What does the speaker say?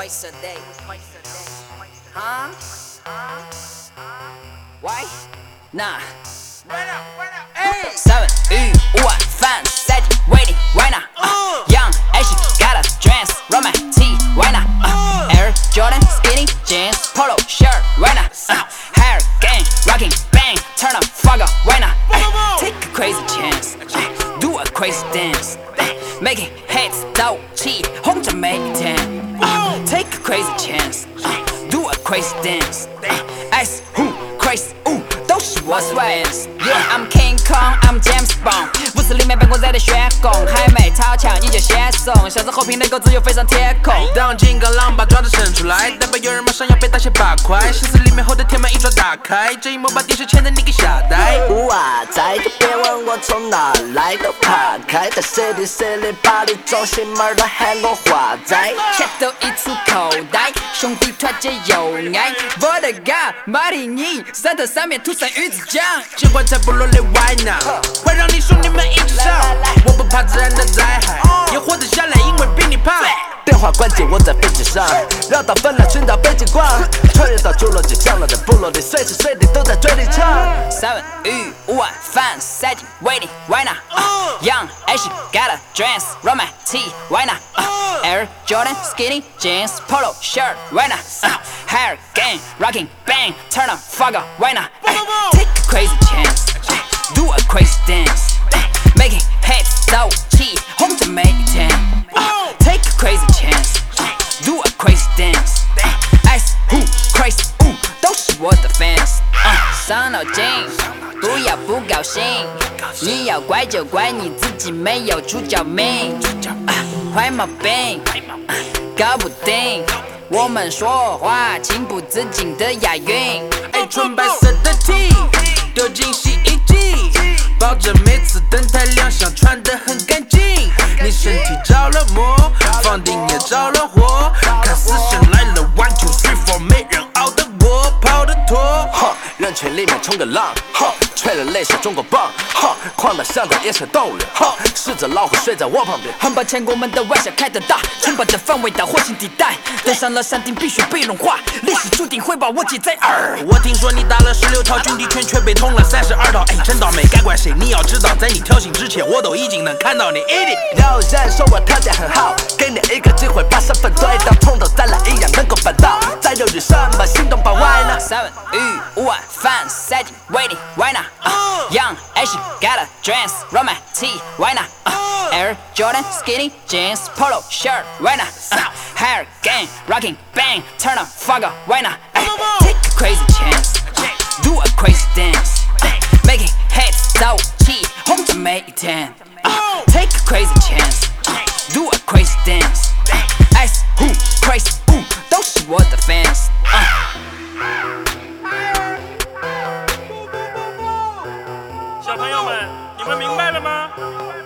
twice a day. Huh? Why? Nah. 7与5晚饭 set waiting right now. Young H got a dress, run my tea right now. Air Jordan skinny jeans, polo shirt right now. Hair gang, rocking bang, turn the fuck up right now. Take a crazy chance, do a crazy dance, making heads 斗气，红着每一天。Take a crazy chance, do a crazy dance, ice who crazy 都是我的 fans. Yeah, I'm King Kong, I'm James Bond. 舞池里面办公在的血供，还没讨巧你就先怂，小子后屏能够自由飞上天空。 当金刚狼把爪子伸出来，代表有人马上要被打下8块。心思里面后的天门一爪打开，这一幕把电视前的你给吓呆。 哇塞，可别问我从哪来的，爬开在 City 巴黎中心门的喊我华仔， 钱都溢出口袋，兄弟团结友爱。我的 God， 马里尼，山头上面涂上鱼子酱， 尽管在部落里歪闹，会让你兄弟们一起上。我不怕自然的灾害，也活得下来，因为比你胖。 电话关机，我在飞机上，绕到芬兰寻找北极光，穿越到侏罗纪降落在部落里，随时随地都在嘴里唱。 7与5晚饭 set waiting right now. Young H got a dress, run my tea right now. Air Jordan skinny jeans, polo shirt right now. Hair gang, rocking bang, turn the fuck up right now. Take a crazy chance, do a crazy dance, making heads 斗气，红着每一天。Take a crazy chance, do a crazy dance, ice who crazy 都是我的 fans. 伤脑筋，不要不高兴，你要怪就怪你自己没有主角命。坏毛病，搞不定。我们说话情不自禁的押韵。 纯白色的 T 丢进洗衣机，抱着每次登台亮相穿得很干净。你身体着了魔，房顶也着了火，看死神来了 1 2 3 4，没人熬得过，跑得脱。 人群里面冲个浪，吹了泪水中国棒，狂得像在野生动物园，狮子老虎睡在我旁边。 很抱歉，我们的玩笑开得大，承包的范围到火星地带，登上了山顶必须被融化，历史注定会把我记在耳。 我听说你打了16套军地拳，却被捅了32套，真倒霉，该怪谁？你要知道，在你挑衅之前，我都已经能看到你。 有人说我条件很好，给你一个机会把身份对到，从头再来一样能够办到，再犹豫什么？行动吧，Why not？ 7与5晚饭 set waiting right now. Young H got a dress, run my tea right now. Air Jordan skinny jeans, polo shirt right now. Hair gang, rocking bang, turn the fuck up right now. Take a crazy chance, do a crazy dance, making heads 斗气，红着每一天。Take a crazy chance, do a crazy dance, ice who crazy 都是我的 fans. 小朋友们，你们明白了吗？